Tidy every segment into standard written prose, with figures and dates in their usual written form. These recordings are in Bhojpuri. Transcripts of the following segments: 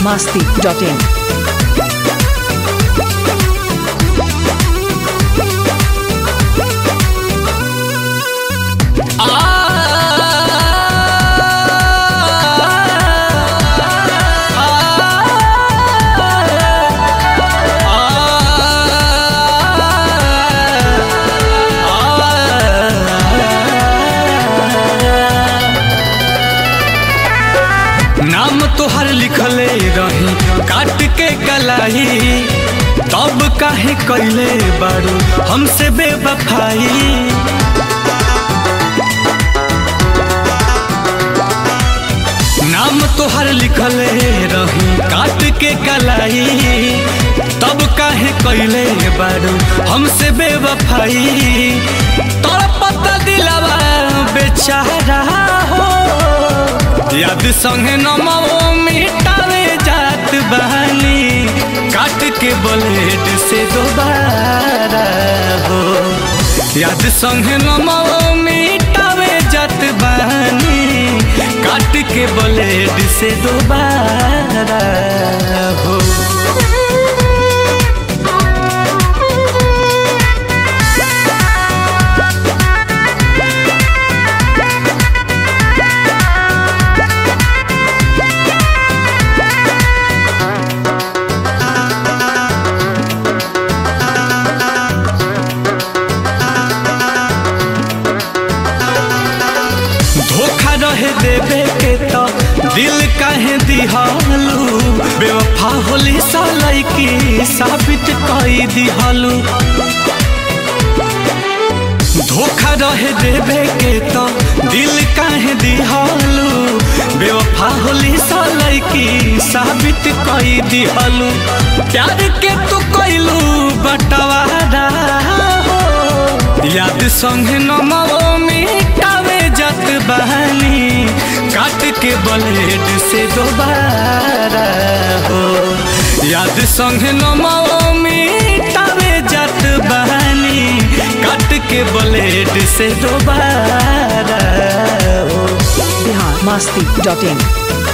biharmasti.in नाम तोहर लिखले रही काट के कलाई, तब काहे कैले बारू हमसे बेवफाई। नाम तोहर लिखले रही काट के कलाई, तब काहे कैले बारू हमसे बेवफाई। तड़पता दिलवा बेचारा हो, याद संगे नमो मिटावे जात बहानी, काट के ब्लेड से दोबारा हो। याद संगे नमो मिटावे जात बहानी, काट के ब्लेड से दोबारा हो। धोखा रहे देवे के तो दिल काहे दिहालू, बेवफा होली सालाई की साबित कई दिहालू। धोखा रहे देवे के तो दिल काहे दिहालू, बेवफा होली सालाई की साबित कई दिहालू। प्यार के तू कैलू बटवारा हो, याद संगे नमो मिटावे जात बहानी, काट के ब्लेड से दोबारा हो। याद संगे नमो मिटावे जात बहानी, काट के ब्लेड से दोबारा हो। biharmasti.in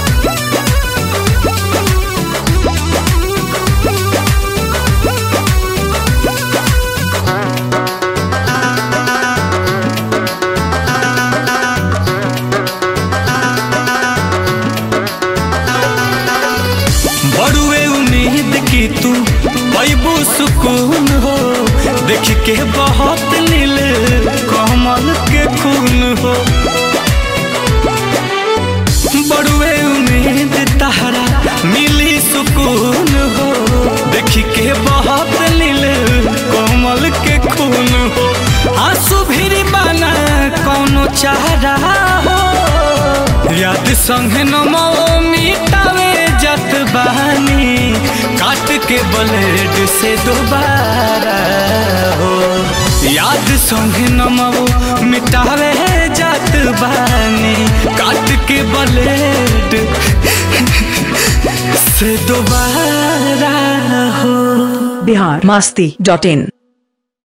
बड़ुए उम्मीद की तू पैबू सुकून हो, देख के बहुत नील कमल के खून हो। बड़ुए उम्मीद तहरा मिली सुकून हो, देख के बहुत नील कमल के खून हो। आंसू भी बना कौनो चारा हो, याद संगे नमो मिटावे जात बहानी, काट के ब्लेड से दोबारा हो। याद संगे नमो मिटावे जात बहानी, काट के ब्लेड से दोबारा हो। biharmasti.in